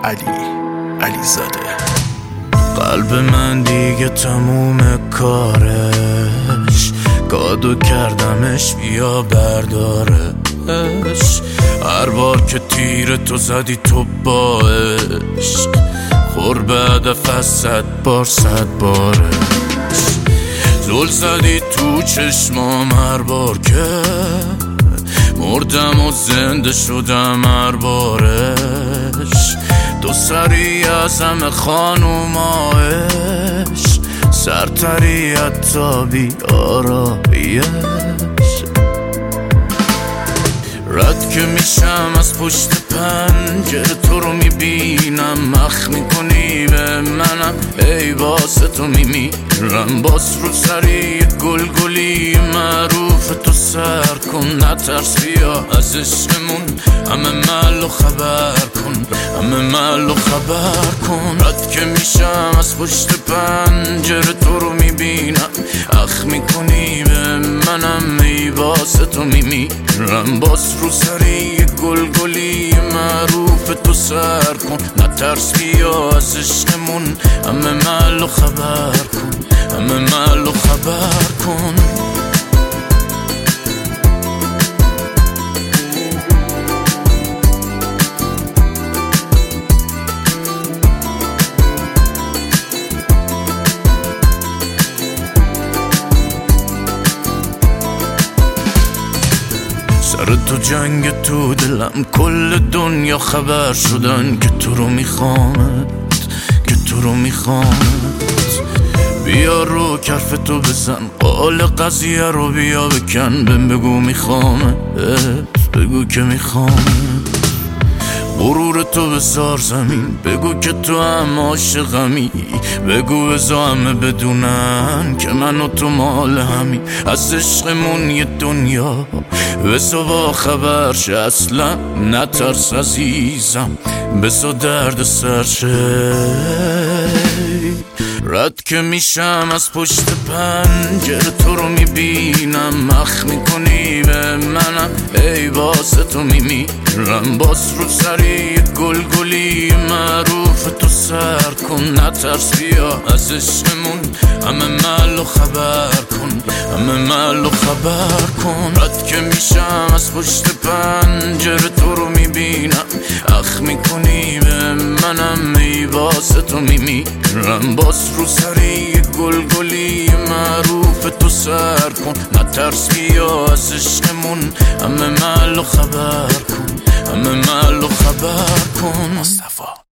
علی زاده. قلب من دیگه تموم کارش، گادو کردمش بیا بردارش. هر بار که تیر تو زدی تو با عشق، خور به هدف از 100 بارش. زل زدی تو چشمام هر بار که مردم و زنده شدم هر بارش. تو سری از همه خانومایش، سرتری حتی بی آرایش. رد که میشم از پشت پنجره تو رو میبینم، مخ میکنی به منم ای واسه تو میمیرم. باز رو سری گلگلی معروف تو سر کن، نترس بیا از عشقمون همه محل و خبر کن، همه محل و خبر کن. رد که میشم از پشت پنجره تو رو میبینم، اخ میکنی به منم ای واسه تو میمیرم. باز رو سری گلگلی معروف تو سر کن، نترس بیا از عشقمون همه محل و خبر کن، همه محل و خبر کن. سر تو جنگ تو دلم، کل دنیا خبر شدن که تو رو میخوامت، که تو رو میخوامت. بیا رو کف تو بزن، قال قضیه رو بیا بکن، بگو میخوامت، بگو که میخوامت. غرور تو بذار زمین، بگو که تو هم عاشقمی، بگو بذار همه بدونن که من و تو مال همین. از عشقمون یه دنیا بسا با خبر شه، اصلا نترس عزیزم بسا درد سرشه. رد که میشم از پشت پنجره تو رو میبینم، مخ میکنی به منم ای واسه تو میمیرم. باز رو سری گلگلی معروف تو سر کن، نترس بیا از عشقمون همه محل و خبر کن، همه محل و خبر کن. رد که میشم از پشت پنجره تو رو میبینم، اخ میکنی به منم ای واسه تو میمیرم. باز رو سری گلگلی معروف تو سر کن، نترس بیا از عشقمون همه محل و خبر کن، همه محل و خبر کن. مصطفی